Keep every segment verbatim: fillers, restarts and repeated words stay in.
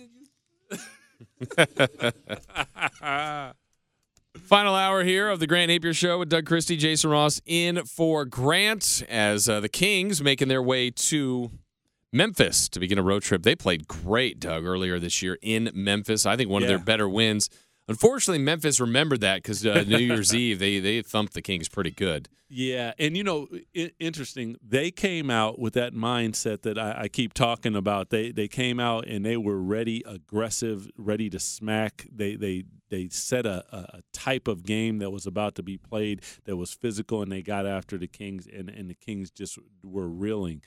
Final hour here of the Grant Napier Show with Doug Christie, Jason Ross in for Grant as uh, the Kings making their way to Memphis to begin a road trip. They played great, Doug, earlier this year in Memphis. I think one yeah. of their better wins. Unfortunately, Memphis remembered that because uh, New Year's Eve, they they thumped the Kings pretty good. Yeah, and, you know, I- interesting, they came out with that mindset that I, I keep talking about. They they came out and they were ready, aggressive, ready to smack. They they they set a, a type of game that was about to be played that was physical, and they got after the Kings, and, and the Kings just were reeling.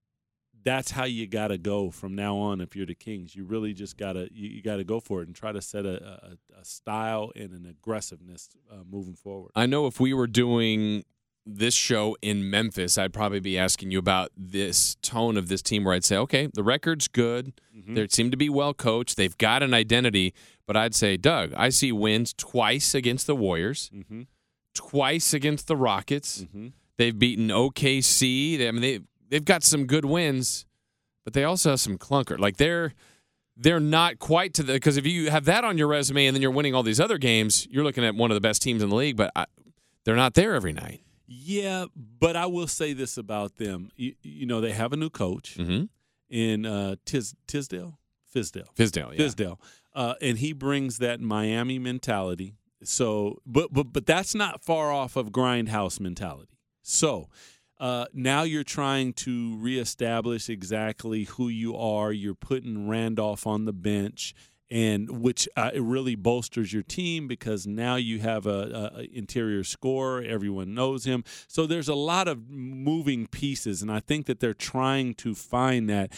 That's how you got to go from now on if you're the Kings. You really just got to you, you got to go for it and try to set a, a, a style and an aggressiveness uh, moving forward. I know if we were doing this show in Memphis, I'd probably be asking you about this tone of this team where I'd say, okay, the record's good. Mm-hmm. They seem to be well coached. They've got an identity. But I'd say, Doug, I see wins twice against the Warriors, mm-hmm. twice against the Rockets. Mm-hmm. They've beaten O K C. They, I mean, they they've got some good wins, but they also have some clunker. Like they're they're not quite to the because if you have that on your resume and then you're winning all these other games, you're looking at one of the best teams in the league. But I, they're not there every night. Yeah, but I will say this about them. You, you know, they have a new coach mm-hmm. in uh, Tis, Tisdale? Fisdale. Fisdale, yeah. Fisdale. Uh, and he brings that Miami mentality. So, but but but that's not far off of grindhouse mentality. So uh, now you're trying to reestablish exactly who you are. You're putting Randolph on the bench, and which uh, it really bolsters your team because now you have a, a interior scorer. Everyone knows him. So there's a lot of moving pieces, and I think that they're trying to find that.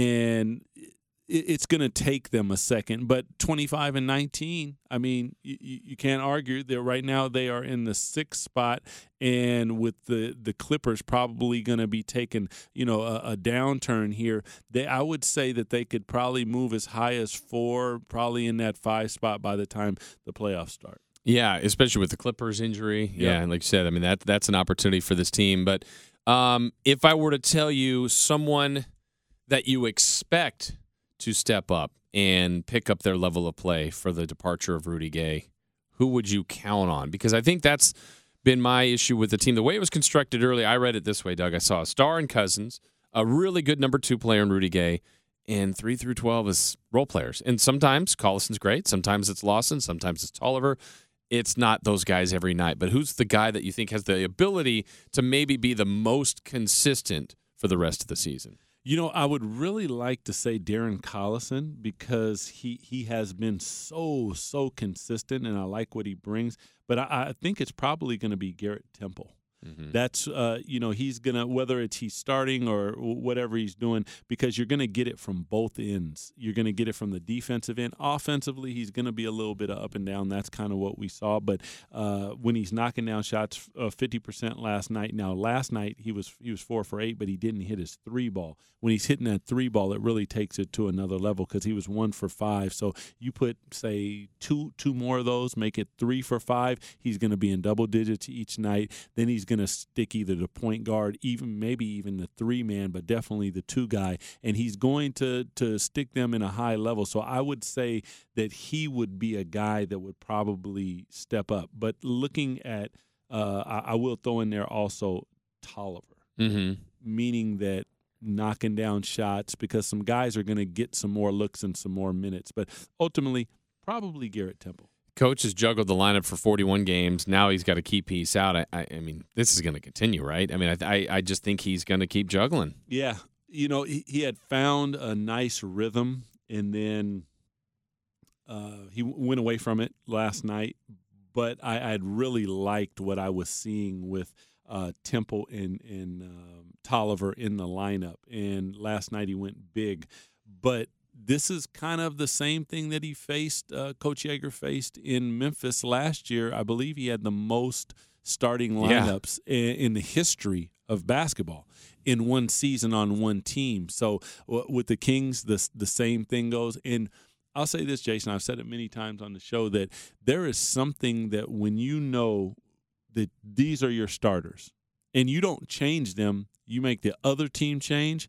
And it's going to take them a second, but twenty-five and nineteen, I mean, you, you can't argue that right now they are in the sixth spot, and with the, the Clippers probably going to be taking, you know, a, a downturn here, they I would say that they could probably move as high as four, probably in that five spot by the time the playoffs start. Yeah, especially with the Clippers injury. Yeah, yeah and like you said, I mean, that that's an opportunity for this team. But um, if I were to tell you someone that you expect to step up and pick up their level of play for the departure of Rudy Gay, who would you count on? Because I think that's been my issue with the team. The way it was constructed early, I read it this way, Doug. I saw a star in Cousins, a really good number two player in Rudy Gay, and three through twelve is role players. And sometimes Collison's great. Sometimes it's Lawson. Sometimes it's Tolliver. It's not those guys every night. But who's the guy that you think has the ability to maybe be the most consistent for the rest of the season? You know, I would really like to say Darren Collison because he, he has been so, so consistent, and I like what he brings. But I, I think it's probably going to be Garrett Temple. Mm-hmm. That's, uh, you know, he's going to, whether it's he's starting or whatever he's doing, because you're going to get it from both ends. You're going to get it from the defensive end. Offensively, he's going to be a little bit of up and down. That's kind of what we saw. But uh, when he's knocking down shots, uh, fifty percent last night. Now, last night he was he was four for eight, but he didn't hit his three ball. When he's hitting that three ball, it really takes it to another level because he was one for five. So you put, say, two two more of those, make it three for five. He's going to be in double digits each night. Then he's going to stick either the point guard, even maybe even the three man, but definitely the two guy, and he's going to to stick them in a high level. So I would say that he would be a guy that would probably step up. But looking at, uh, I, I will throw in there also Tolliver, mm-hmm. meaning that knocking down shots because some guys are going to get some more looks and some more minutes. But ultimately, probably Garrett Temple. Coach has juggled the lineup for forty-one games. Now he's got a key piece out. I, I, I mean, this is going to continue, right? I mean, I, I, I just think he's going to keep juggling. Yeah. You know, he, he had found a nice rhythm, and then uh, he went away from it last night. But I, I'd really liked what I was seeing with uh, Temple and, and um, Tolliver in the lineup. And last night he went big. But this is kind of the same thing that he faced, uh, Coach Yeager faced in Memphis last year. I believe he had the most starting lineups yeah. in, in the history of basketball in one season on one team. So w- with the Kings, the, the same thing goes. And I'll say this, Jason, I've said it many times on the show, that there is something that when you know that these are your starters and you don't change them, you make the other team change.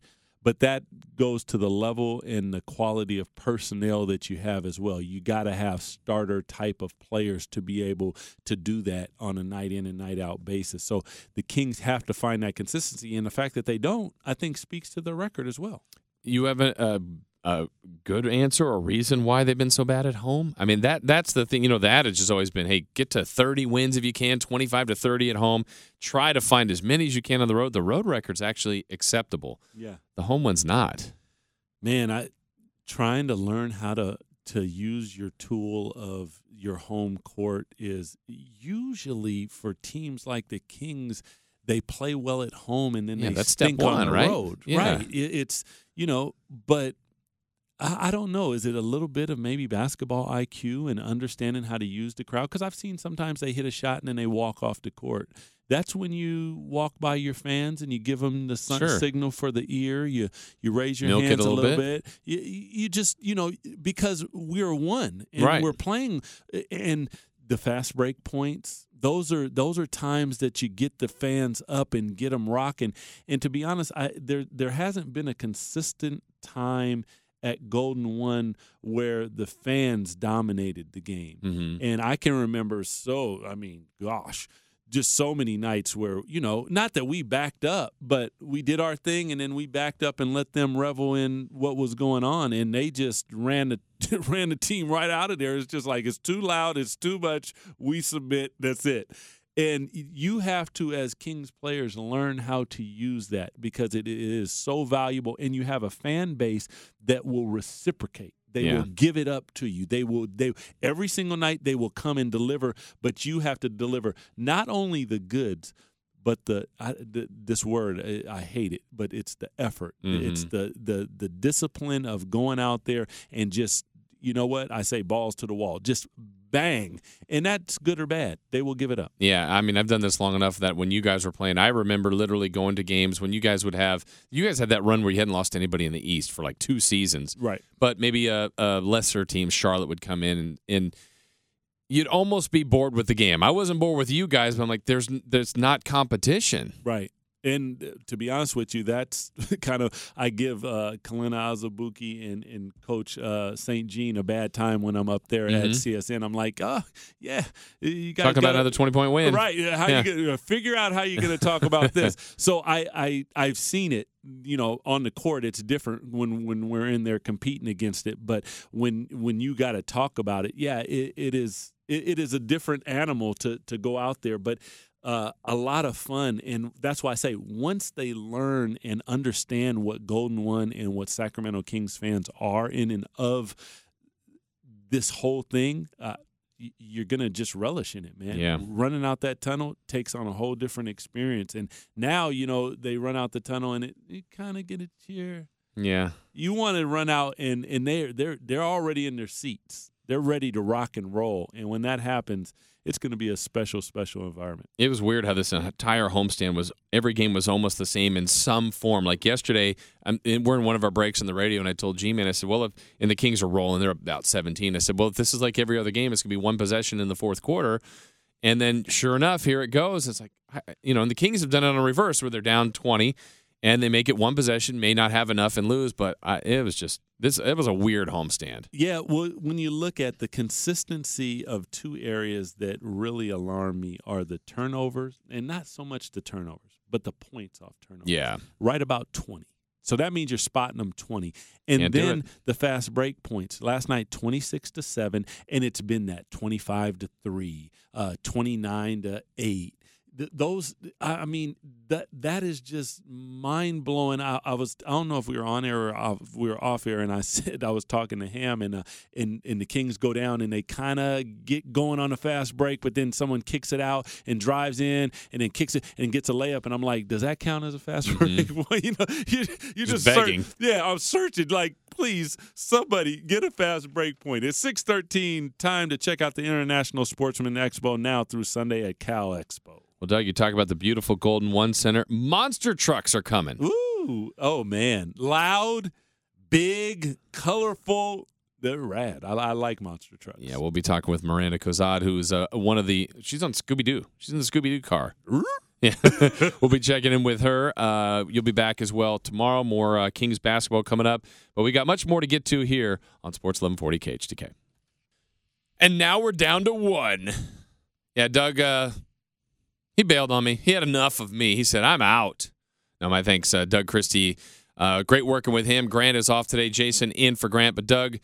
But that goes to the level and the quality of personnel that you have as well. You got to have starter type of players to be able to do that on a night in and night out basis. So the Kings have to find that consistency, and the fact that they don't, I think, speaks to their record as well. You have a, a, a good answer or reason why they've been so bad at home? I mean, that that's the thing. You know, the adage has always been, hey, get to thirty wins if you can, twenty-five to thirty at home. Try to find as many as you can on the road. The road record's actually acceptable. Yeah. The home one's not. Man, I trying to learn how to to use your tool of your home court is usually for teams like the Kings. They play well at home, and then yeah, they that's stink step one, on the right? road. Yeah. Right. It, it's, you know, but I, I don't know. Is it a little bit of maybe basketball I Q and understanding how to use the crowd? Because I've seen sometimes they hit a shot and then they walk off the court. That's when you walk by your fans and you give them the sun Sure. signal for the ear. You you raise your Milk it hands a a little little bit. bit. You, you just, you know, because we're one and Right. we're playing, and the fast break points. Those are those are times that you get the fans up and get them rocking. And to be honest, I, there there hasn't been a consistent time at Golden One where the fans dominated the game. Mm-hmm. And I can remember so, I mean, gosh, just so many nights where, you know, not that we backed up, but we did our thing and then we backed up and let them revel in what was going on. And they just ran the ran the team right out of there. It's just like, it's too loud, it's too much, we submit, that's it. And you have to, as Kings players, learn how to use that because it is so valuable. And you have a fan base that will reciprocate. They Yeah. will give it up to you. They will. They every single night they will come and deliver. But you have to deliver not only the goods, but the, I, the this word I, I hate it, but it's the effort. Mm-hmm. It's the the the discipline of going out there and just, you know what I say, balls to the wall, just bang, and that's good or bad. They will give it up. Yeah, I mean, I've done this long enough that when you guys were playing, I remember literally going to games when you guys would have, you guys had that run where you hadn't lost anybody in the East for like two seasons. Right. But maybe a, a lesser team, Charlotte, would come in and, and you'd almost be bored with the game. I wasn't bored with you guys, but I'm like, there's there's not competition. Right. And uh, to be honest with you, that's kind of, I give uh, Kalina Azubuike and, and Coach uh, Saint Jean a bad time when I'm up there Mm-hmm. at C S N. I'm like, oh, yeah. You got Talk about another twenty-point win. Right. How Yeah. you gonna figure out how you're going to talk about this? So I, I, I've seen it. You know, on the court, it's different when, when we're in there competing against it. But when when you got to talk about it, yeah, it, it is it, it is a different animal to to go out there. But uh, a lot of fun, and that's why I say once they learn and understand what Golden One and what Sacramento Kings fans are in and of this whole thing, uh, you're going to just relish in it, man. Yeah. Running out that tunnel takes on a whole different experience. And now, you know, they run out the tunnel and it, you kind of get a cheer. Yeah. You want to run out and, and they're, they're, they're already in their seats. They're ready to rock and roll. And when that happens, it's going to be a special, special environment. It was weird how this entire homestand was, every game was almost the same in some form. Like yesterday, I'm, we're in one of our breaks on the radio, and I told G-Man, I said, well, if, and the Kings are rolling, they're about seventeen. I said, well, if this is like every other game, it's going to be one possession in the fourth quarter. And then sure enough, here it goes. It's like, you know, and the Kings have done it on a reverse where they're down twenty, and they make it one possession, may not have enough and lose, but I, it was just, this. it was a weird homestand. Yeah, well, when you look at the consistency of two areas that really alarm me are the turnovers, and not so much the turnovers, but the points off turnovers. Yeah. Right about twenty. So that means you're spotting them twenty. And Can't do then it. the fast break points. Last night, twenty-six to seven, and it's been that twenty-five to three, uh, twenty-nine to eight. Th- those, I I mean, that that is just mind blowing. I, I was, I don't know if we were on air or off, if we were off air, and I said I was talking to Ham, and uh, and and the Kings go down, and they kind of get going on a fast break, but then someone kicks it out and drives in, and then kicks it and gets a layup, and I'm like, does that count as a fast Mm-hmm. break? Well, you know, you you Just just, search- begging. yeah, I'm searching like, please, somebody get a fast break point. It's six thirteen. Time to check out the International Sportsman Expo now through Sunday at Cal Expo. Well, Doug, you talk about the beautiful Golden One Center. Monster trucks are coming. Ooh, oh man, loud, big, colorful. They're rad. I, I like monster trucks. Yeah, we'll be talking with Miranda Cozad, who's uh, one of the. She's on Scooby Doo. She's in the Scooby Doo car. Ooh. Yeah, we'll be checking in with her. Uh, you'll be back as well tomorrow. More uh, Kings basketball coming up. But we got much more to get to here on Sports eleven forty K H T K. And now we're down to one. Yeah, Doug, uh, he bailed on me. He had enough of me. He said, I'm out. No, my thanks, uh, Doug Christie. Uh, great working with him. Grant is off today. Jason in for Grant. But Doug,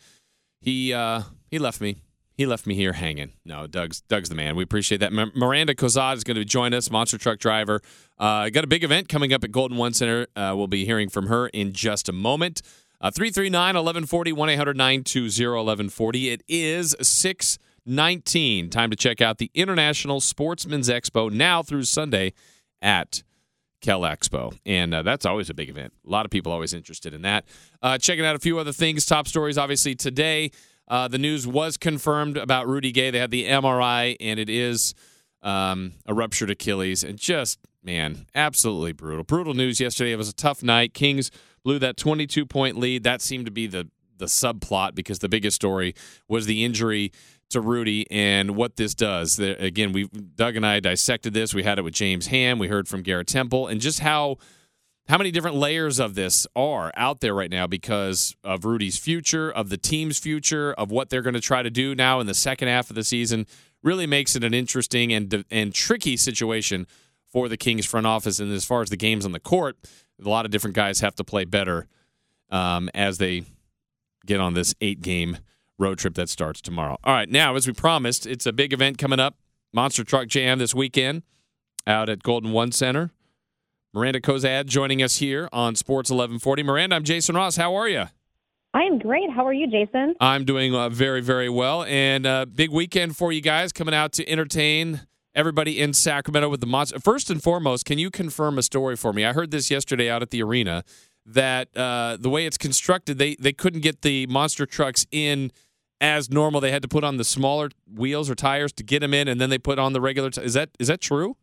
he uh, he left me. He left me here hanging. No, Doug's Doug's the man. We appreciate that. M- Miranda Cozad is going to join us, monster truck driver. Uh, got a big event coming up at Golden One Center. Uh, we'll be hearing from her in just a moment. Uh, three three nine, eleven forty, one eight hundred, nine two zero, eleven forty. It is six nineteen. Time to check out the International Sportsman's Expo now through Sunday at Kel Expo. And uh, that's always a big event. A lot of people always interested in that. Uh, checking out a few other things. Top stories, obviously, today. Uh, the news was confirmed about Rudy Gay. They had the M R I, and it is um, a ruptured Achilles. And just, man, absolutely brutal. Brutal news yesterday. It was a tough night. Kings blew that twenty-two point lead. That seemed to be the, the subplot because the biggest story was the injury to Rudy and what this does. The, again, we Doug and I dissected this. We had it with James Ham. We heard from Garrett Temple. And just how... How many different layers of this are out there right now because of Rudy's future, of the team's future, of what they're going to try to do now in the second half of the season really makes it an interesting and and tricky situation for the Kings front office. And as far as the games on the court, a lot of different guys have to play better um, as they get on this eight-game road trip that starts tomorrow. All right, now, as we promised, it's a big event coming up, Monster Truck Jam this weekend out at Golden One Center. Miranda Cozad joining us here on Sports eleven forty. Miranda, I'm Jason Ross. How are you? I am great. How are you, Jason? I'm doing uh, very, very well. And uh, big weekend for you guys coming out to entertain everybody in Sacramento with the Monster. First and foremost, can you confirm a story for me? I heard this yesterday out at the arena that uh, the way it's constructed, they, they couldn't get the monster trucks in as normal. They had to put on the smaller wheels or tires to get them in, and then they put on the regular. T- is that is that true?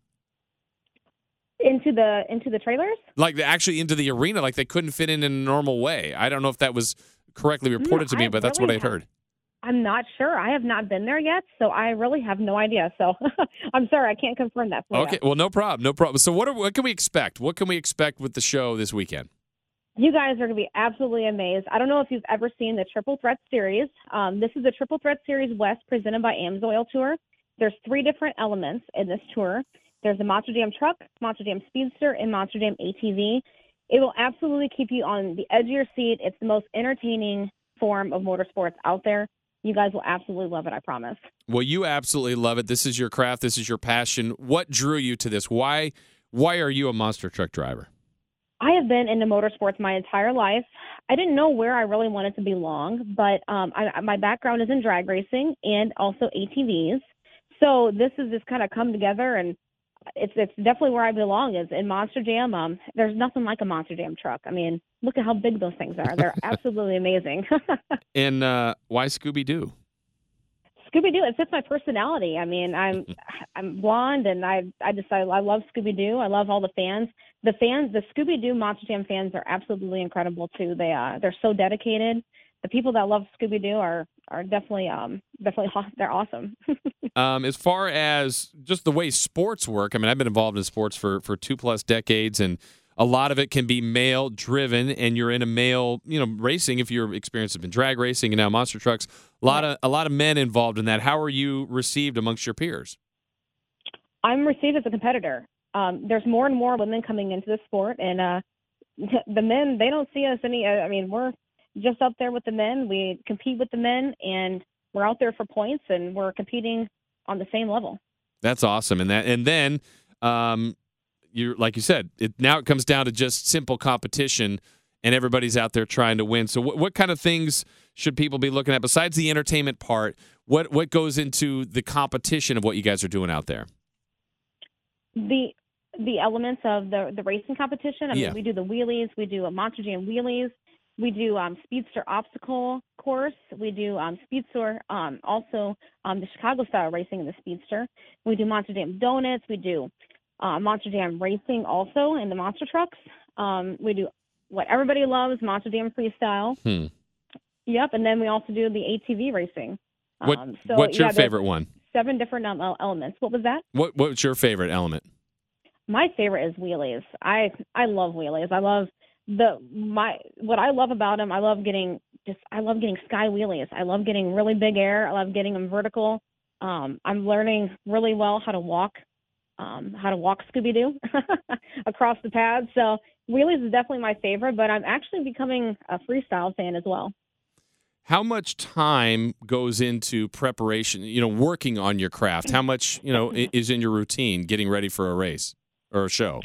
Into the into the trailers? Like actually into the arena, like they couldn't fit in in a normal way. I don't know if that was correctly reported Mm, to me, I but that's really what I heard. I'm not sure. I have not been there yet, so I really have no idea. So I'm sorry, I can't confirm that for Okay, you. well, no problem, no problem. So what are, what can we expect? What can we expect with the show this weekend? You guys are going to be absolutely amazed. I don't know if you've ever seen the Triple Threat Series. Um, this is the Triple Threat Series West presented by AMSOIL Tour. There's three different elements in this tour. There's the Monster Jam truck, Monster Jam Speedster, and Monster Jam A T V. It will absolutely keep you on the edge of your seat. It's the most entertaining form of motorsports out there. You guys will absolutely love it, I promise. Well, you absolutely love it. This is your craft. This is your passion. What drew you to this? Why why are you a monster truck driver? I have been into motorsports my entire life. I didn't know where I really wanted to belong, but um, I, my background is in drag racing and also A T Vs. So this has just kind of come together, and it's it's definitely where I belong is in Monster Jam. Um, there's nothing like a Monster Jam truck. I mean, look at how big those things are. They're absolutely amazing. And uh, why Scooby-Doo? Scooby-Doo, it fits my personality. I mean, I'm I'm blonde, and I I just I, I love Scooby-Doo. I love all the fans. The fans, the Scooby-Doo Monster Jam fans are absolutely incredible too. They uh they're so dedicated. The people that love Scooby-Doo are are definitely um definitely they're awesome. um, as far as just the way sports work, I mean, I've been involved in sports for for two plus decades, and a lot of it can be male driven, and you're in a male, you know, racing. If your experience has been drag racing and now monster trucks, a lot of a lot of men involved in that. How are you received amongst your peers? I'm received as a competitor. Um, there's more and more women coming into the sport, and uh, the men, they don't see us any. I mean, we're just up there with the men. We compete with the men, and we're out there for points, and we're competing on the same level. That's awesome, and that, and then, um, you like you said, it now it comes down to just simple competition, and everybody's out there trying to win. So, what, what kind of things should people be looking at besides the entertainment part? What what goes into the competition of what you guys are doing out there? The the elements of the the racing competition. I mean, Yeah. we do the wheelies, we do a Monster Jam wheelies, we do um, Speedster obstacle course, we do um, Speedster, um, also um, the Chicago style racing in the Speedster. We do Monster Jam donuts. We do uh, Monster Jam racing also in the monster trucks. Um, we do what everybody loves, Monster Jam freestyle. Hmm. Yep, and then we also do the A T V racing. What Um, so, what's your yeah, there's favorite one? Seven different um, el- elements. What was that? What what's your favorite element? My favorite is wheelies. I I love wheelies. I love the my what I love about them. I love getting just I love getting sky wheelies. I love getting really big air. I love getting them vertical. Um, I'm learning really well how to walk, um, how to walk Scooby-Doo across the pads. So wheelies is definitely my favorite, but I'm actually becoming a freestyle fan as well. How much time goes into preparation, you know, working on your craft? How much, you know, is in your routine getting ready for a race or a show?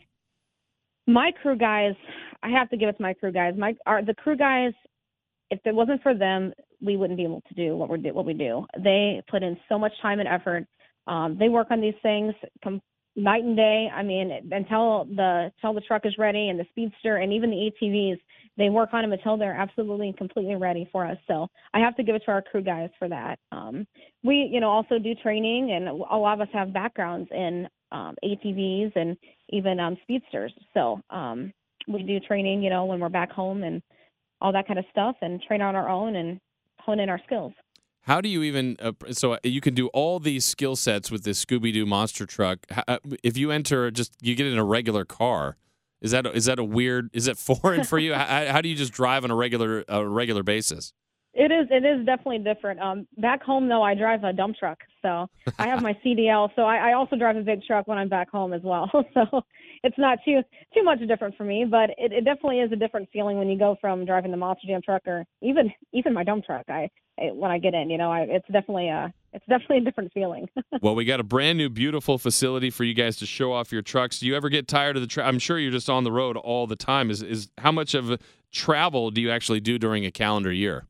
My crew guys, I have to give it to my crew guys. My our, the crew guys, if it wasn't for them, we wouldn't be able to do what we do. What we do. They put in so much time and effort. Um, they work on these things com- night and day. I mean, until the until the truck is ready, and the Speedster, and even the A T Vs, they work on them until they're absolutely and completely ready for us. So I have to give it to our crew guys for that. Um, we, you know, also do training, and a lot of us have backgrounds in um, A T Vs and even um, Speedsters. So um, we do training, you know, when we're back home and all that kind of stuff, and train on our own and hone in our skills. How do you even uh, – so you can do all these skill sets with this Scooby-Doo monster truck. How, if you enter just – you get in a regular car, is that is that a weird – is it foreign for you? how, how do you just drive on a regular a regular basis? It is. It is definitely different. Um, back home, though, I drive a dump truck, so I have my C D L. So I, I also drive a big truck when I'm back home as well. So it's not too too much different for me, but it, it definitely is a different feeling when you go from driving the Monster Jam truck or even even my dump truck. I, I when I get in, you know, I, it's definitely a it's definitely a different feeling. Well, we got a brand new, beautiful facility for you guys to show off your trucks. Do you ever get tired of the? Tra- I'm sure you're just on the road all the time. Is is how much of travel do you actually do during a calendar year?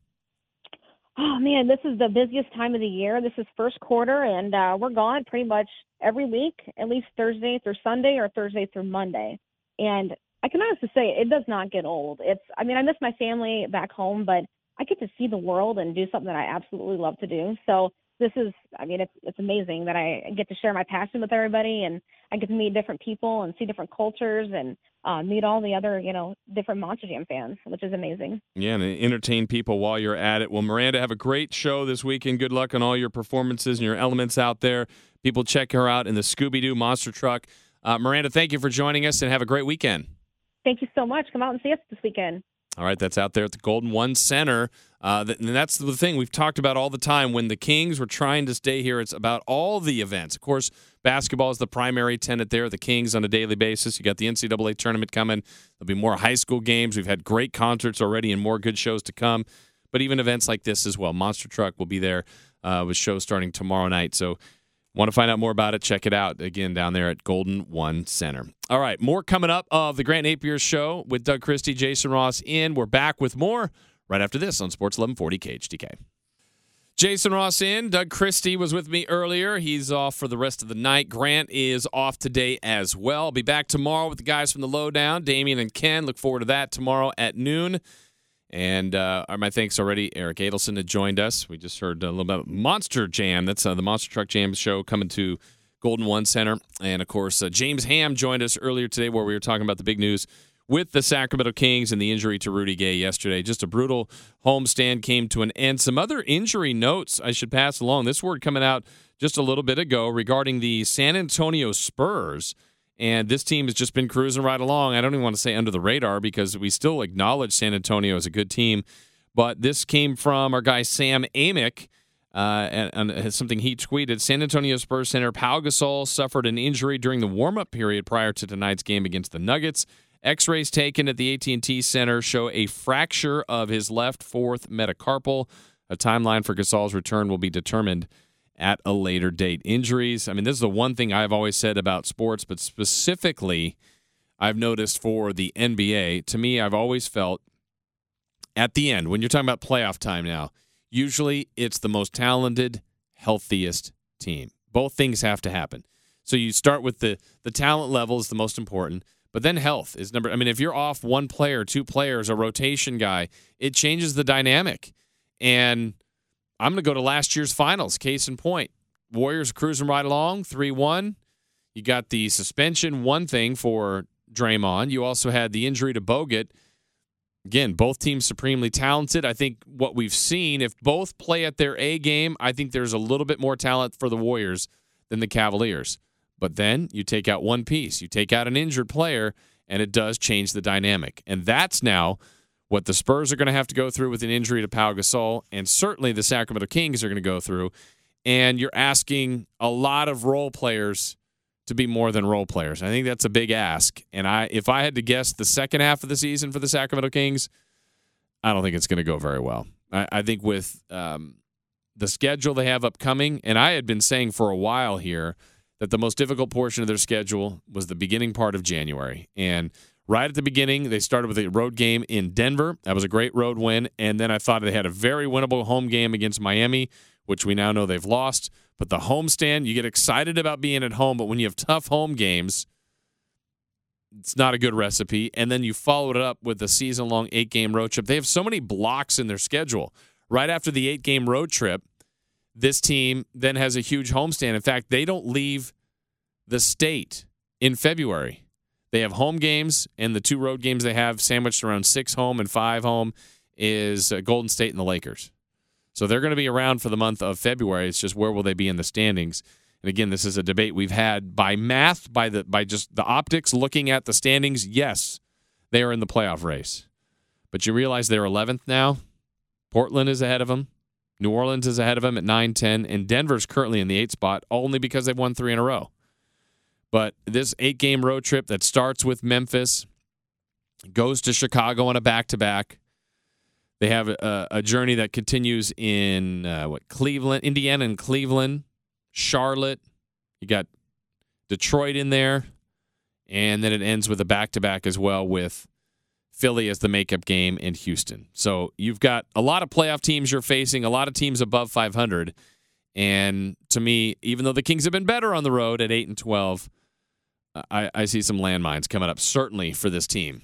Oh, man, this is the busiest time of the year. This is first quarter, and uh, we're gone pretty much every week, at least Thursday through Sunday or Thursday through Monday. And I can honestly say it does not get old. It's, I mean, I miss my family back home, but I get to see the world and do something that I absolutely love to do. So this is, I mean, it's it's amazing that I get to share my passion with everybody, and I get to meet different people and see different cultures and uh, meet all the other, you know, different Monster Jam fans, which is amazing. Yeah, and entertain people while you're at it. Well, Miranda, have a great show this weekend. Good luck on all your performances and your elements out there. People check her out in the Scooby-Doo monster truck. Uh, Miranda, thank you for joining us, and have a great weekend. Thank you so much. Come out and see us this weekend. All right, that's out there at the Golden One Center. Uh, and that's the thing we've talked about all the time. When the Kings were trying to stay here, it's about all the events. Of course, basketball is the primary tenet there, the Kings on a daily basis. You got the N C double A tournament coming. There'll be more high school games. We've had great concerts already and more good shows to come. But even events like this as well. Monster Truck will be there uh, with shows starting tomorrow night. So want to find out more about it, check it out, again, down there at Golden One Center. All right, more coming up of the Grant Napier Show with Doug Christie, Jason Ross in. We're back with more right after this on Sports eleven forty K H T K. Jason Ross in. Doug Christie was with me earlier. He's off for the rest of the night. Grant is off today as well. I'll be back tomorrow with the guys from the Lowdown, Damian and Ken. Look forward to that tomorrow at noon. And uh, my thanks already. Eric Adelson had joined us. We just heard a little about Monster Jam. That's uh, the Monster Truck Jam show coming to Golden One Center. And, of course, uh, James Ham joined us earlier today where we were talking about the big news with the Sacramento Kings and the injury to Rudy Gay yesterday. Just a brutal homestand came to an end. Some other injury notes I should pass along. This word coming out just a little bit ago regarding the San Antonio Spurs. And this team has just been cruising right along. I don't even want to say under the radar because we still acknowledge San Antonio as a good team. But this came from our guy Sam Amick, uh, and, and something he tweeted. San Antonio Spurs center Pau Gasol suffered an injury during the warm-up period prior to tonight's game against the Nuggets. X-rays taken at the A T and T Center show a fracture of his left fourth metacarpal. A timeline for Gasol's return will be determined at a later date. Injuries, I mean, this is the one thing I've always said about sports, but specifically I've noticed for the N B A, to me, I've always felt at the end, when you're talking about playoff time now, usually it's the most talented, healthiest team. Both things have to happen. So you start with the, the talent level is the most important, but then health is number, I mean, if you're off one player, two players, a rotation guy, it changes the dynamic. And I'm going to go to last year's finals. Case in point, Warriors cruising right along, three one. You got the suspension, one thing for Draymond. You also had the injury to Bogut. Again, both teams supremely talented. I think what we've seen, if both play at their A game, I think there's a little bit more talent for the Warriors than the Cavaliers. But then you take out one piece. You take out an injured player, and it does change the dynamic. And that's now what the Spurs are going to have to go through with an injury to Pau Gasol, and certainly the Sacramento Kings are going to go through. And you're asking a lot of role players to be more than role players. I think that's a big ask. And I, if I had to guess the second half of the season for the Sacramento Kings, I don't think it's going to go very well. I, I think with um, the schedule they have upcoming, and I had been saying for a while here that the most difficult portion of their schedule was the beginning part of January. And right at the beginning, they started with a road game in Denver. That was a great road win. And then I thought they had a very winnable home game against Miami, which we now know they've lost. But the homestand, you get excited about being at home, but when you have tough home games, it's not a good recipe. And then you followed it up with a season-long eight-game road trip. They have so many blocks in their schedule. Right after the eight-game road trip, this team then has a huge homestand. In fact, they don't leave the state in February. They have home games, and the two road games they have sandwiched around six home and five home is uh, Golden State and the Lakers. So they're going to be around for the month of February. It's just where will they be in the standings? And again, this is a debate we've had by math, by the by just the optics, looking at the standings. Yes, they are in the playoff race. But you realize they're eleventh now. Portland is ahead of them. New Orleans is ahead of them at nine ten, and Denver's currently in the eighth spot only because they've won three in a row. But this eight-game road trip that starts with Memphis, goes to Chicago on a back-to-back. They have a, a journey that continues in, uh, what, Cleveland, Indiana and Cleveland, Charlotte. You got Detroit in there, and then it ends with a back-to-back as well with Philly as the makeup game in Houston. So you've got a lot of playoff teams you're facing, a lot of teams above five hundred. And to me, even though the Kings have been better on the road at eight and twelve, I, I see some landmines coming up, certainly for this team.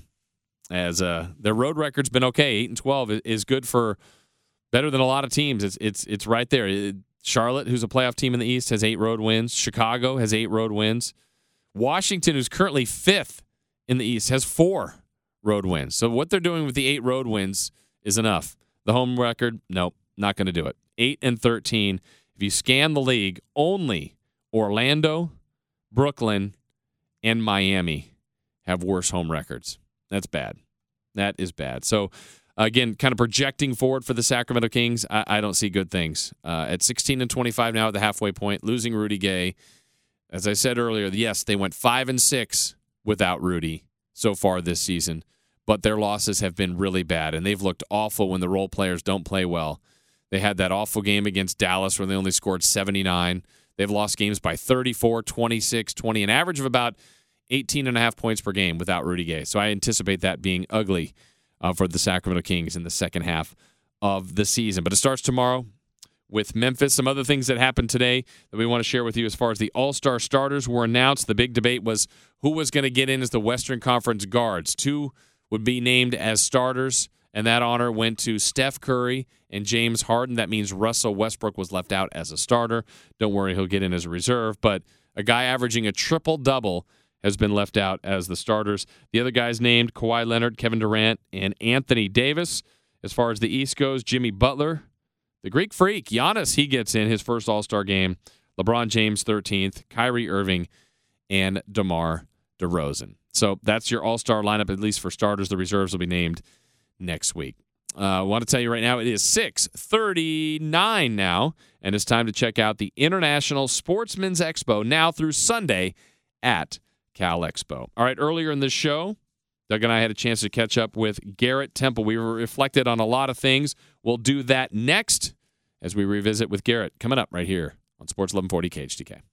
As uh, their road record's been okay. eight and twelve is good for better than a lot of teams. It's it's it's right there. It, Charlotte, who's a playoff team in the East, has eight road wins. Chicago has eight road wins. Washington, who's currently fifth in the East, has four road wins. So what they're doing with the eight road wins is enough. The home record, nope, not going to do it. eight and thirteen. If you scan the league, only Orlando, Brooklyn, and Miami have worse home records. That's bad. That is bad. So, again, kind of projecting forward for the Sacramento Kings, I, I don't see good things. Uh, at sixteen and twenty-five now at the halfway point, losing Rudy Gay. As I said earlier, yes, they went five and six without Rudy so far this season, but their losses have been really bad, and they've looked awful when the role players don't play well. They had that awful game against Dallas where they only scored seventy-nine. They've lost games by thirty-four, twenty-six, twenty, an average of about eighteen and a half points per game without Rudy Gay. So I anticipate that being ugly uh, for the Sacramento Kings in the second half of the season. But it starts tomorrow with Memphis. Some other things that happened today that we want to share with you as far as the All-Star starters were announced. The big debate was who was going to get in as the Western Conference guards. Two would be named as starters, and that honor went to Steph Curry and James Harden. That means Russell Westbrook was left out as a starter. Don't worry, he'll get in as a reserve. But a guy averaging a triple-double has been left out as the starters. The other guys named, Kawhi Leonard, Kevin Durant, and Anthony Davis. As far as the East goes, Jimmy Butler, the Greek Freak, Giannis, he gets in his first All-Star game. LeBron James, thirteenth, Kyrie Irving, and DeMar DeRozan. So that's your All-Star lineup, at least for starters. The reserves will be named next week. Uh, I want to tell you right now, it is six thirty-nine now, and it's time to check out the International Sportsman's Expo now through Sunday at Cal Expo. All right, earlier in this show, Doug and I had a chance to catch up with Garrett Temple. We reflected on a lot of things. We'll do that next as we revisit with Garrett coming up right here on Sports eleven forty K H T K.